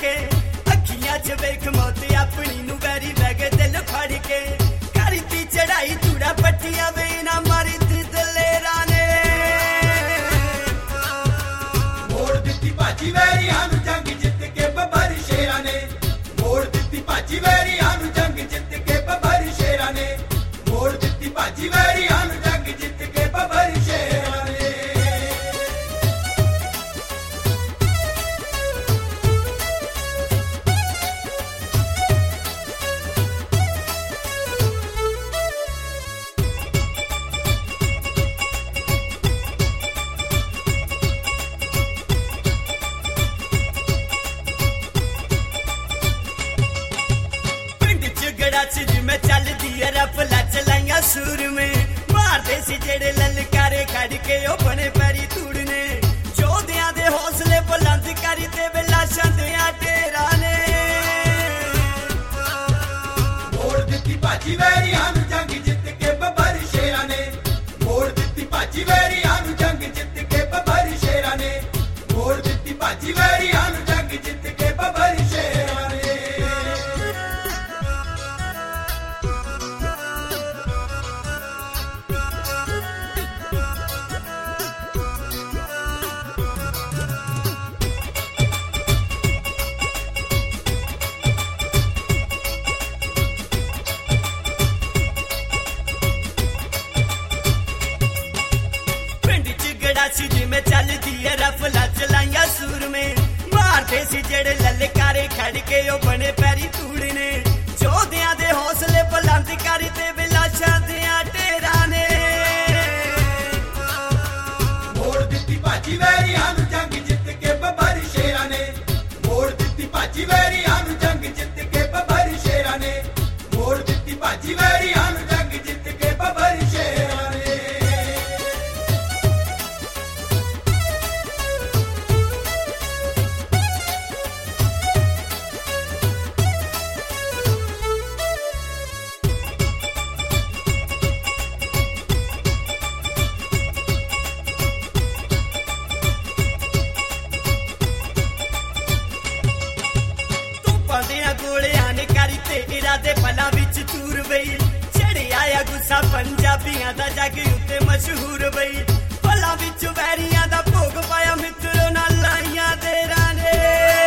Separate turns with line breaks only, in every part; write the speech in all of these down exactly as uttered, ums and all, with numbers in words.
के अखियां च वेख मौत अपनी नू बैरी लगे दिल फड़ के करती चढ़ाई चूड़ा पट्टियां वे ना मारी दलेरा ने
मोड़ दित्ती भाजी वैरी हानू जंग जित के बबर शेरा ने मोड़ दित्ती भाजी वैरी हानू जंग जित के बबर शेरा ने मोड़ दित्ती भाजी वैरी हानू जंग जित के बबर शेरा ने
में चल दिया रफला चलाइया सुर में मारते सी जेड़े ललकारे खड़ के ओ बने पैरी तूड़ने जोधियां दे हौसले बुलंद करी ते लाशां दे ढेरा ने
मोड़ दित्ती भाजी वैरी हानू जंग जित के बबर शेरा ने मोड़ दित्ती भाजी वैरी हानू जंग जित के बबर शेरा ने मोड़ दित्ती भाजी वैरी हानू जंग जित के बबर शेरा ने
सी जिमें चल दिए रफला चलाइया सुर में मारते सी जेड़े ललकारे खड़ के ओ बने पैरी तूड़ने जोधियां दे हौसले बुलंद करी ते लाशां दे ढेरा ने
मोड़ दित्ती भाजी वैरी हानू जंग जित के बबर शेरा ने मोड़ दित्ती भाजी वैरी हानू जंग जित के बबर शेरा ने मोड़ दित्ती भाजी वैरी हानू जंग जित के बबर शेरा ने
इरादे पला विच चूर बई चढ़ी आया गुस्सा पंजाबियां दा जग उत्ते मशहूर बई पला विच वैरियां दा भोग पाया मित्रों नाल लाइयां देरां ने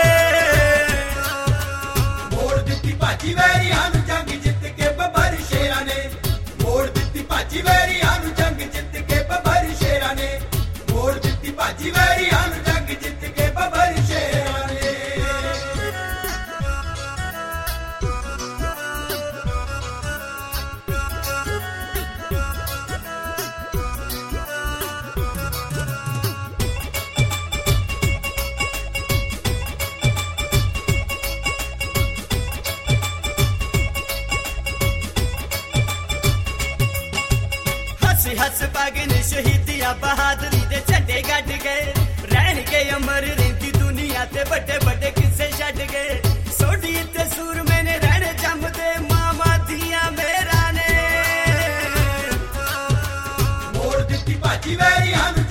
मोड़ दित्ती भाजी वैरी हानू जंग जित के बबर शेरा ने मोड़ दित्ती भाजी वैरी हानू जंग जित के बबर शेरा ने मोड़ दित्ती भाजी वैरी हानू जंग जित के बबर शेरा ने
हस पागन शहीदियां बहादुरी दे झंडे गड्ड गए रहन के अमर रहिंदी दुनिया ते बड़े बड़े किस्से छड्ड गए सोडी ते सूरमे ने रहने जमदे मामा दियां मेरा ने
मोड़ दित्ती भाजी वैरी हानू